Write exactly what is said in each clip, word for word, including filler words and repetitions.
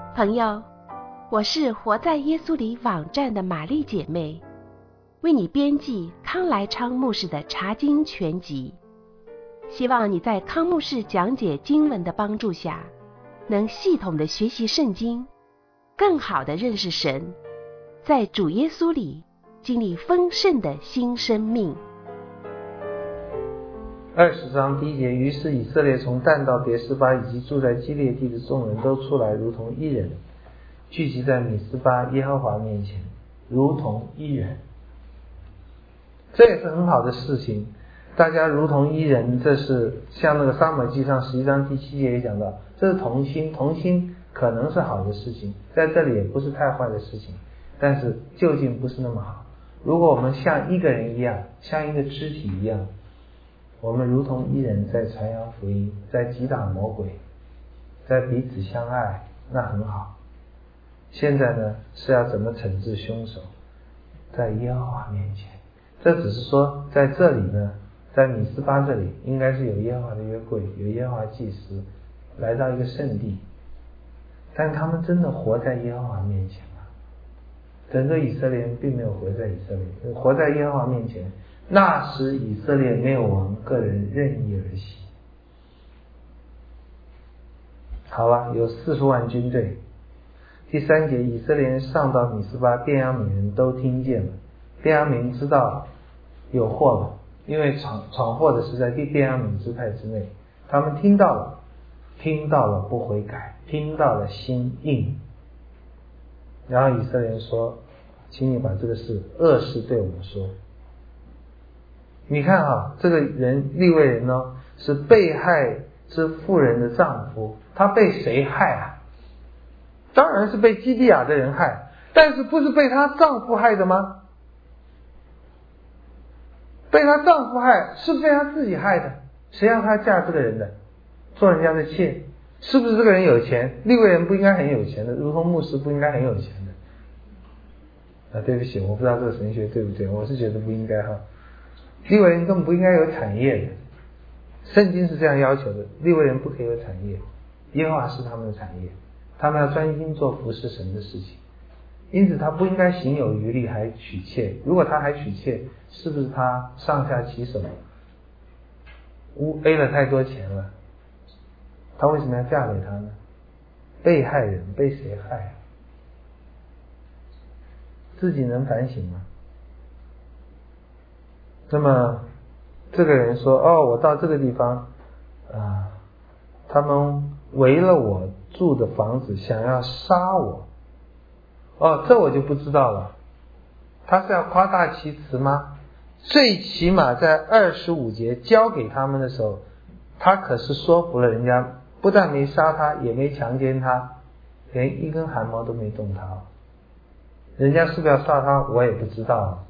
朋友，我是活在耶稣里网站的玛丽姐妹，为你编辑康来昌牧师的查经全集。希望你在康牧师讲解经文的帮助下，能系统的学习圣经，更好的认识神，在主耶稣里经历丰盛的新生命。 二十章第一节，于是以色列从但到别是巴以及住在基列地的众人都出来，如同一人，聚集在米斯巴耶和华面前，如同一人。这也是很好的事情，大家如同一人，这是像那个撒母耳记上十一章第七节也讲到，这是同心，同心可能是好的事情，在这里也不是太坏的事情，但是究竟不是那么好。如果我们像一个人一样，像一个肢体一样，我们如同一人在传扬福音，在击打魔鬼，在彼此相爱，那很好。现在呢，是要怎么惩治凶手，在耶和华面前。这只是说在这里呢，在米斯巴这里应该是有耶和华的约柜，有耶和华祭司，来到一个圣地，但他们真的活在耶和华面前吗？整个以色列人并没有活在以色列，活在耶和华面前。那时以色列没有王，个人任意而行。好了，有四十万军队。第三节，以色列人上到米斯巴，便雅悯人都听见了。便雅悯知道有祸了，因为闯闯祸的是在便雅悯支派之内。他们听到了，听到了不悔改，听到了心硬。然后以色列人说：“请你把这个事恶事对我们说。”你看啊，这个人利未人呢，是被害之妇人的丈夫，他被谁害啊？当然是被基利亚的人害，但是不是被她丈夫害的吗？被她丈夫害是被她自己害的，谁让她嫁这个人的，做人家的妾？是不是这个人有钱？利未人不应该很有钱的，如同牧师不应该很有钱的啊？对不起，我不知道这个神学对不对，我是觉得不应该哈。利未人根本不应该有产业的，圣经是这样要求的，利未人不可以有产业，耶和华是他们的产业，他们要专心做服侍神的事情，因此他不应该行有余力还娶妾。如果他还娶妾，是不是他上下其手污 A 了太多钱了？他为什么要嫁给他呢？被害人被谁害啊？自己能反省吗？那么这个人说：哦，我到这个地方啊，他们围了我住的房子，想要杀我。哦，这我就不知道了，他是要夸大其词吗？最起码在二十五节交给他们的时候，他可是说服了人家，不但没杀他，也没强奸他，连一根汗毛都没动他。人家是不是要杀他，我也不知道。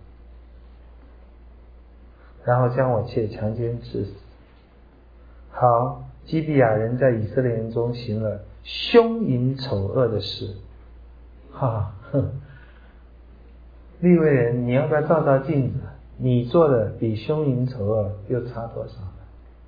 然后将我妾强奸致死。好，基比亚人在以色列人中行了凶淫丑恶的事。哈，哼，利未人，你要不要照照镜子？你做的比凶淫丑恶又差多少呢？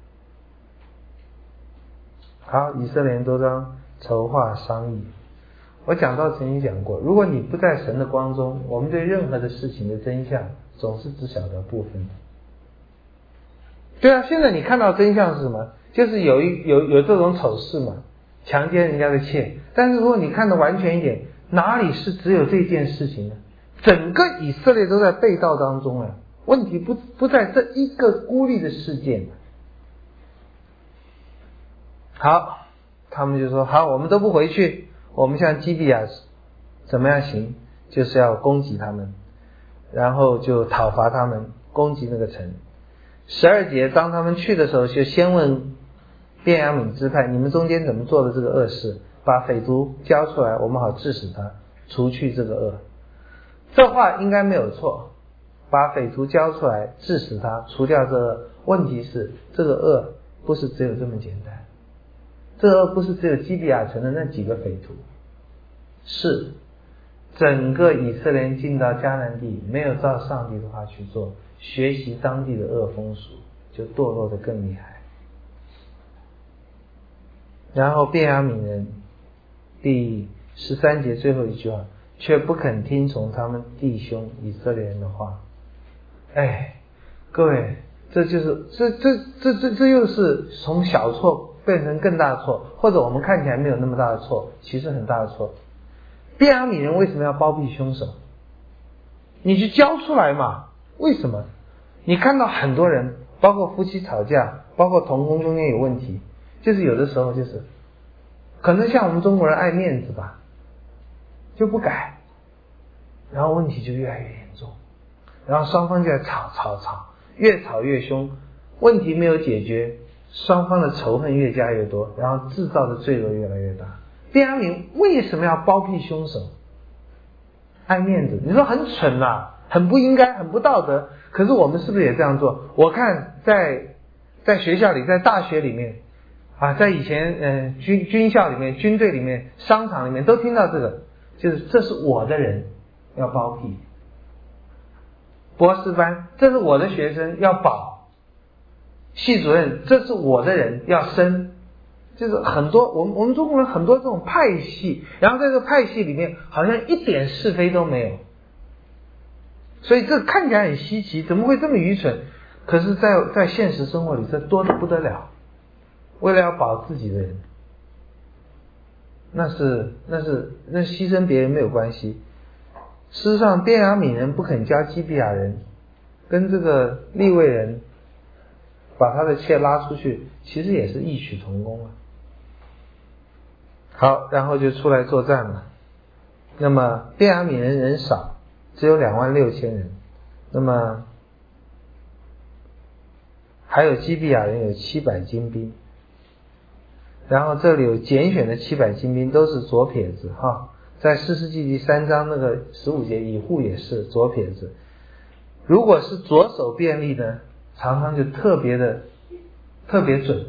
好，以色列人都当筹划商议。我讲到曾经讲过，如果你不在神的光中，我们对任何的事情的真相总是只晓得部分。对啊，现在你看到真相是什么？就是有一有有这种丑事嘛，强奸人家的妾。但是如果你看得完全一点，哪里是只有这件事情呢？整个以色列都在被盗当中啊！问题不不在这一个孤立的事件。好，他们就说好，我们都不回去，我们向基比亚怎么样行？就是要攻击他们，然后就讨伐他们，攻击那个城。十二节，当他们去的时候，就先问便雅悯支派，你们中间怎么做的这个恶事？把匪徒交出来，我们好治死他，除去这个恶。这话应该没有错，把匪徒交出来，治死他，除掉这个恶。问题是这个恶不是只有这么简单，这个恶不是只有基比亚城的那几个匪徒，是整个以色列人进到迦南地，没有照上帝的话去做，学习当地的恶风俗，就堕落得更厉害。然后便雅悯人第十三节最后一句话，却不肯听从他们弟兄以色列人的话。哎，各位，这就是这这这这这又是从小错变成更大的错，或者我们看起来没有那么大的错，其实很大的错。便雅悯人为什么要包庇凶手？你去交出来嘛？为什么？你看到很多人，包括夫妻吵架，包括同工中间有问题，就是有的时候就是可能像我们中国人爱面子吧，就不改，然后问题就越来越严重，然后双方就在吵吵吵，越吵越凶，问题没有解决，双方的仇恨越加越多，然后制造的罪恶越来越大。便雅悯为什么要包庇凶手？爱面子，你说很蠢啊，很不应该，很不道德，可是我们是不是也这样做？我看在在学校里，在大学里面啊，在以前呃军军校里面、军队里面、商场里面都听到这个，就是这是我的人要包庇，博士班这是我的学生要保，系主任这是我的人要升，就是很多我们我们中国人很多这种派系，然后在这个派系里面好像一点是非都没有，所以这看起来很稀奇，怎么会这么愚蠢？可是在在现实生活里这多得不得了，为了要保自己的人，那是那是那牺牲别人没有关系。事实上便雅悯人不肯交基比亚人，跟这个利未人把他的妾拉出去，其实也是异曲同工啊。好，然后就出来作战了。那么便雅悯人人少，只有两万六千人，那么还有基比亚人有七百精兵，然后这里有拣选的七百精兵都是左撇子哈，在士师记第三章那个十五节，以户也是左撇子。如果是左手便利呢，常常就特别的特别准。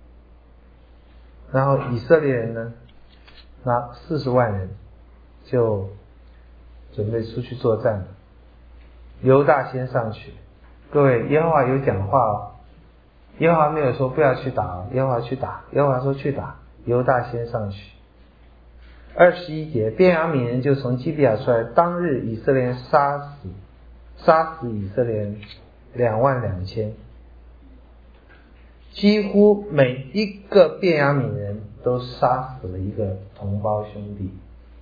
然后以色列人呢，拿四十万人就准备出去作战了。犹大先上去，各位，耶和华有讲话哦，耶和华没有说不要去打哦，耶和华去打，耶和华说去打，犹大先上去。二十一节，便雅悯人就从基比亚出来，当日以色列人杀死杀死以色列人两万两千，几乎每一个便雅悯人都杀死了一个同胞兄弟。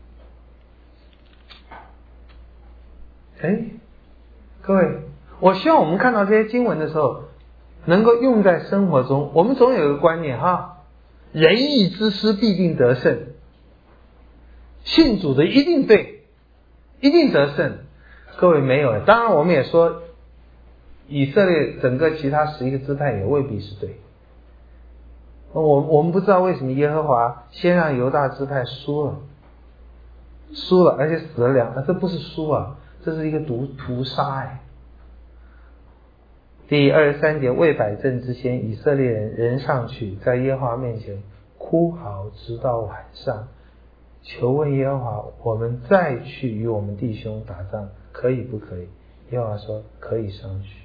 哎，各位，我希望我们看到这些经文的时候能够用在生活中。我们总有一个观念哈，仁义之师必定得胜，信主的一定对，一定得胜。各位没有，当然我们也说以色列整个其他十一个支派也未必是对。我我们不知道为什么耶和华先让犹大支派输了，输了，而且死了两，这不是输啊，这是一个毒屠杀哎。第二十三节，为百阵之先，以色列人人上去，在耶和华面前哭嚎，直到晚上，求问耶和华，我们再去与我们弟兄打仗，可以不可以？耶和华说可以上去。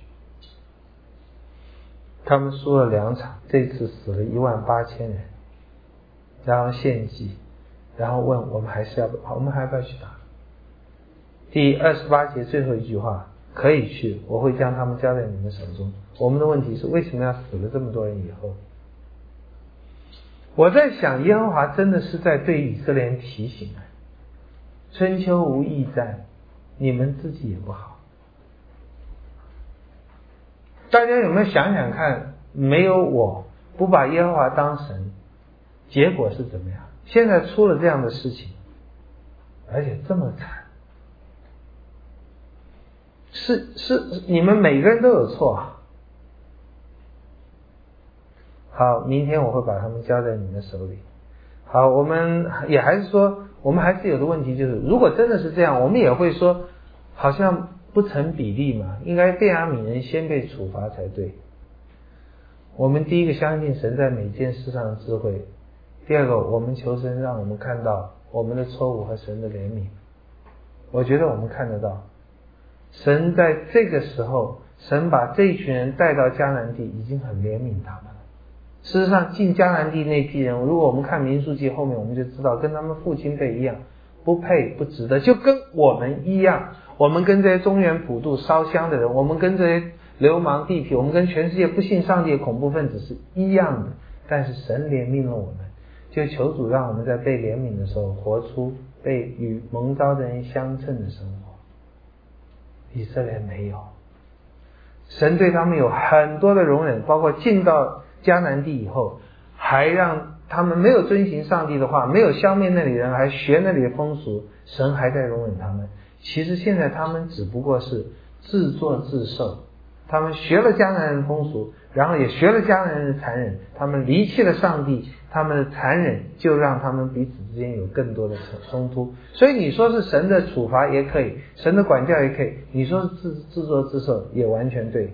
他们输了两场，这次死了一万八千人，然后献祭，然后问我们还是要我们还要不要去打？第二十八节最后一句话，可以去，我会将他们交在你们手中。我们的问题是为什么要死了这么多人以后？我在想，耶和华真的是在对以色列人提醒啊，春秋无义战，你们自己也不好。大家有没有想想看，没有我不把耶和华当神，结果是怎么样？现在出了这样的事情，而且这么惨，是是你们每个人都有错啊。好，明天我会把他们交在你们手里。好，我们也还是说，我们还是有个问题，就是如果真的是这样，我们也会说好像不成比例嘛，应该便雅悯人先被处罚才对。我们第一个相信神在每件事上的智慧，第二个我们求神让我们看到我们的错误和神的怜悯。我觉得我们看得到，神在这个时候，神把这一群人带到迦南地，已经很怜悯他们了， 事实上进迦南地那批人，如果我们看民数记后面，我们就知道跟他们父亲辈一样，不配不值得，就跟我们一样，我们跟这些中原普渡烧香的人，我们跟这些流氓地痞，我们跟全世界不信上帝的恐怖分子是一样的。但是神怜悯了我们，就求主让我们在被怜悯的时候活出被与蒙召的人相称的生活。以色列没有，神对他们有很多的容忍，包括进到迦南地以后，还让他们没有遵行上帝的话，没有消灭那里人，还学那里的风俗，神还在容忍他们。其实现在他们只不过是自作自受，他们学了迦南人的风俗，然后也学了迦南人的残忍，他们离弃了上帝，他们的残忍就让他们彼此之间有更多的冲突。所以你说是神的处罚也可以，神的管教也可以，你说是自自作自受也完全对。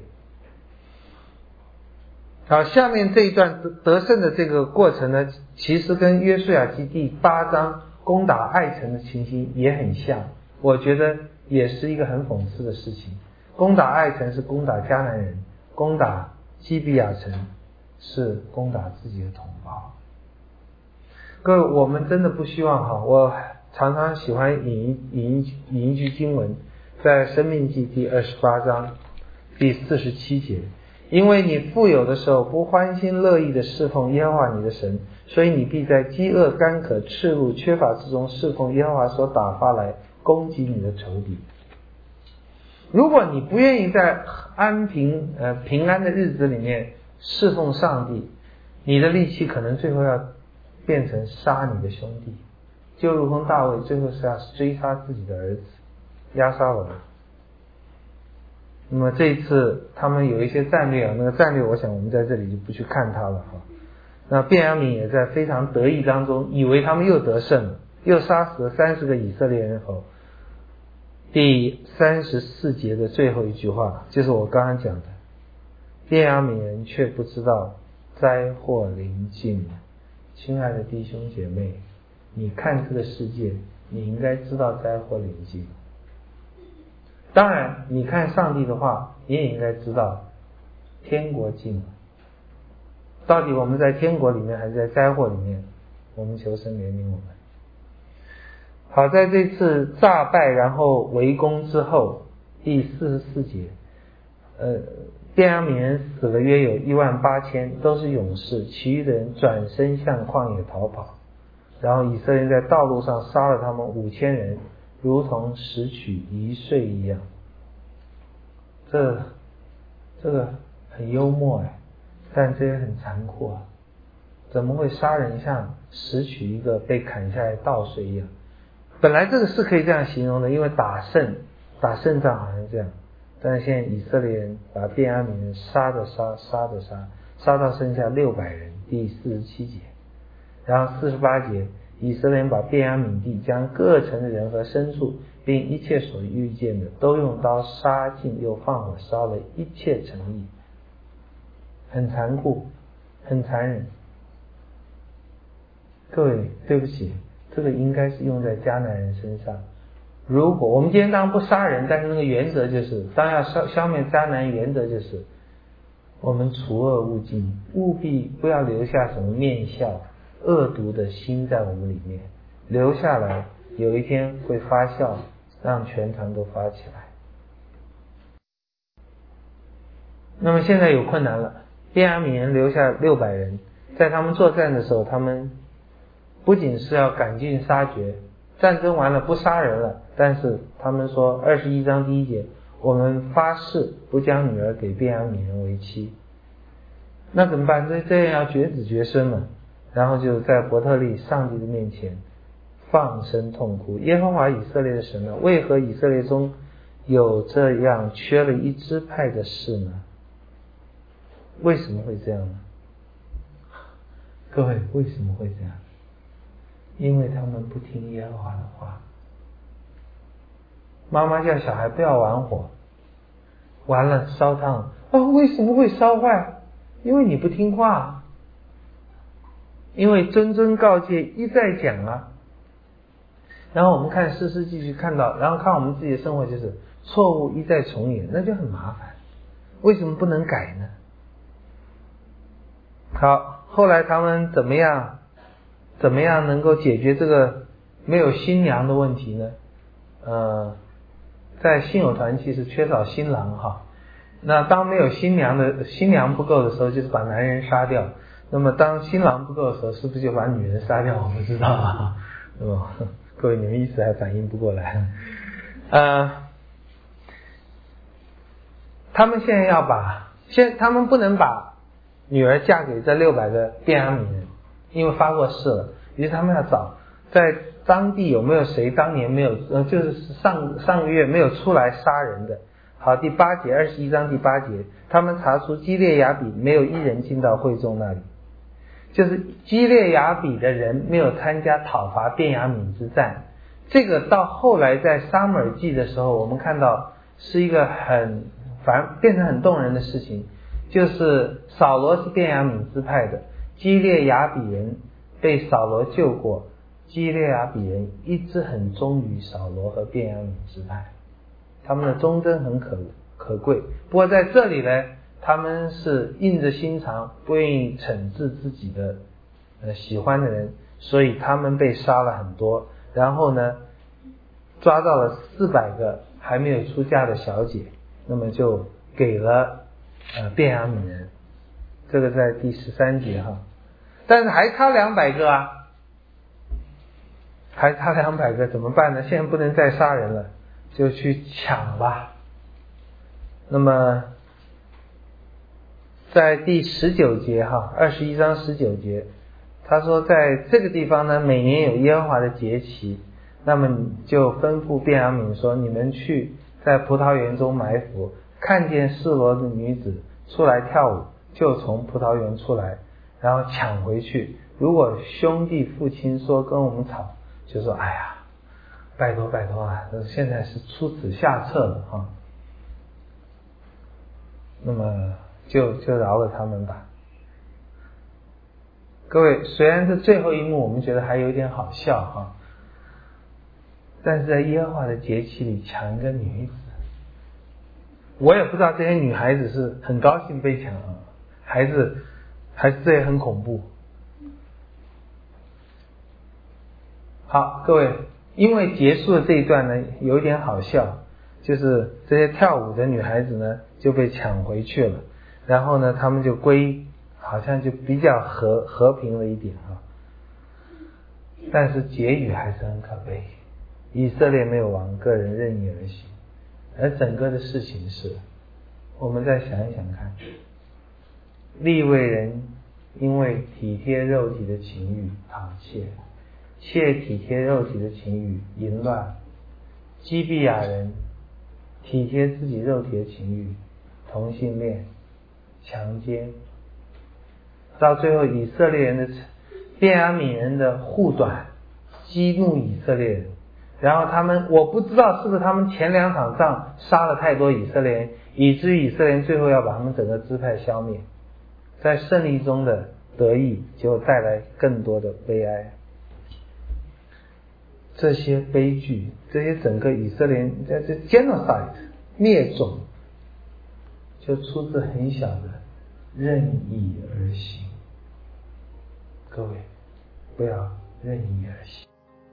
好，下面这一段得得胜的这个过程呢，其实跟约书亚记第八章攻打爱城的情形也很像，我觉得也是一个很讽刺的事情。攻打爱城是攻打迦南人，攻打基比亚城是攻打自己的同胞。各位，我们真的不希望哈，我常常喜欢引引引一句经文，在申命记第二十八章第四十七节，因为你富有的时候不欢心乐意的侍奉耶和华你的神，所以你必在饥饿干渴赤露缺乏之中侍奉耶和华所打发来攻击你的仇敌。如果你不愿意在安平呃平安的日子里面侍奉上帝，你的力气可能最后要变成杀你的兄弟，就如同大卫最后是要追杀自己的儿子押沙龙。那么这一次他们有一些战略啊，那个战略我想我们在这里就不去看它了哈。那便雅悯也在非常得意当中，以为他们又得胜了，又杀死了三十个以色列人后，第三十四节的最后一句话就是我刚刚讲的，便雅悯人却不知道灾祸临近了。亲爱的弟兄姐妹，你看这个世界，你应该知道灾祸临近。当然你看上帝的话，你也应该知道天国近了。到底我们在天国里面还是在灾祸里面？我们求神怜悯我们。好，在这次诈败然后围攻之后，第四十四节，呃，便雅悯人死了约有一万八千，都是勇士，其余的人转身向旷野逃跑。然后以色列人在道路上杀了他们五千人，如同拾取一岁一样。这这个很幽默哎，但这也很残酷啊！怎么会杀人像拾取一个被砍下来稻穗一样？本来这个是可以这样形容的，因为打胜打胜仗好像这样，但是现在以色列人把便雅悯人杀的杀，杀的杀，杀到剩下六百人，第四十七节。然后四十八节，以色列人把便雅悯地将各城的人和牲畜并一切所遇见的都用刀杀尽，又放火烧了一切城邑。很残酷，很残忍。各位，对不起，这个应该是用在迦南人身上。如果我们今天当然不杀人，但是那个原则就是，当要消消灭迦南，原则就是我们除恶务尽，务必不要留下什么面笑恶毒的心在我们里面，留下来有一天会发酵，让全团都发起来。那么现在有困难了，便雅悯人留下六百人，在他们作战的时候，他们不仅是要赶尽杀绝，战争完了不杀人了，但是他们说二十一章第一节，我们发誓不将女儿给便雅悯人为妻。那怎么办？这这样要绝子绝孙了。然后就在伯特利上帝的面前放声痛哭，耶和华以色列的神啊，为何以色列中有这样缺了一支派的事呢？为什么会这样呢？各位，为什么会这样？因为他们不听耶和华的话。妈妈叫小孩不要玩火，完了烧烫啊，为什么会烧坏？因为你不听话。因为谆谆告诫一再讲啊。然后我们看士师继续看到，然后看我们自己的生活，就是错误一再重演，那就很麻烦。为什么不能改呢？好， 后来他们怎么样怎么样能够解决这个没有新娘的问题呢？呃，在信友团契是缺少新郎哈，那当没有新娘的新娘不够的时候，就是把男人杀掉。那么当新郎不够的时候，是不是就把女人杀掉？我不知道啊。哦，各位你们一时还反应不过来。呃，他们现在要把，现他们不能把女儿嫁给这六百个便雅悯人，因为发过誓了。于是他们要找在当地有没有谁当年没有，呃，就是上上个月没有出来杀人的。好，第八节，二十一章第八节，他们查出基列雅比没有一人进到会众那里，就是基列雅比的人没有参加讨伐便雅悯之战。这个到后来在撒母耳记的时候，我们看到是一个很反变成很动人的事情，就是扫罗是便雅悯支派的，基列雅比人被扫罗救过，基列雅比人一直很忠于扫罗和便雅悯支派，他们的忠贞很可可贵。不过在这里呢，他们是硬着心肠，不愿意惩治自己的呃喜欢的人，所以他们被杀了很多。然后呢，抓到了四百个还没有出嫁的小姐，那么就给了呃便雅悯人，这个在第十三节哈。但是还差两百个啊，还差两百个怎么办呢？现在不能再杀人了，就去抢吧。那么在第十九节哈，二十一章十九节，他说在这个地方呢，每年有耶和华的节期，那么你就吩咐便雅悯说，你们去在葡萄园中埋伏，看见示罗的女子出来跳舞，就从葡萄园出来，然后抢回去。如果兄弟父亲说跟我们吵，就说哎呀，拜托拜托啊，现在是出此下策了哈，那么就就饶了他们吧。各位，虽然这最后一幕我们觉得还有点好笑哈，但是在耶和华的节期里抢一个女子，我也不知道这些女孩子是很高兴被抢啊，还是还是这也很恐怖。好，各位，因为结束的这一段呢有一点好笑，就是这些跳舞的女孩子呢就被抢回去了，然后呢他们就归好像就比较和和平了一点啊，但是结语还是很可悲，以色列没有王，个人任意而行。而整个的事情是，我们再想一想看，利未人因为体贴肉体的情欲讨窃，窃体贴肉体的情欲淫乱，基比亚人体贴自己肉体的情欲同性恋强奸，到最后以色列人的便雅悯人的护短激怒以色列人，然后他们我不知道是不是他们前两场仗杀了太多以色列人，以至于以色列人最后要把他们整个支派消灭，在胜利中的得意结果带来更多的悲哀。这些悲剧，这些整个以色列人这 genocide 灭种，就出自很小的任意而行。各位不要任意而行。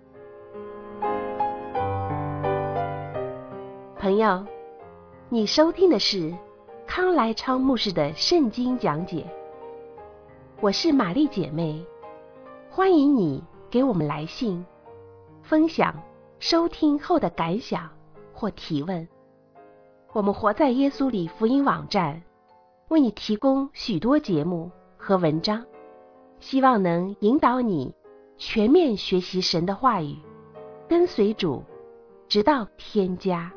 朋友，你收听的是康来昌牧师的圣经讲解，我是玛丽姐妹，欢迎你给我们来信分享收听后的感想或提问。我们活在耶稣里福音网站为你提供许多节目和文章，希望能引导你全面学习神的话语，跟随主直到天家。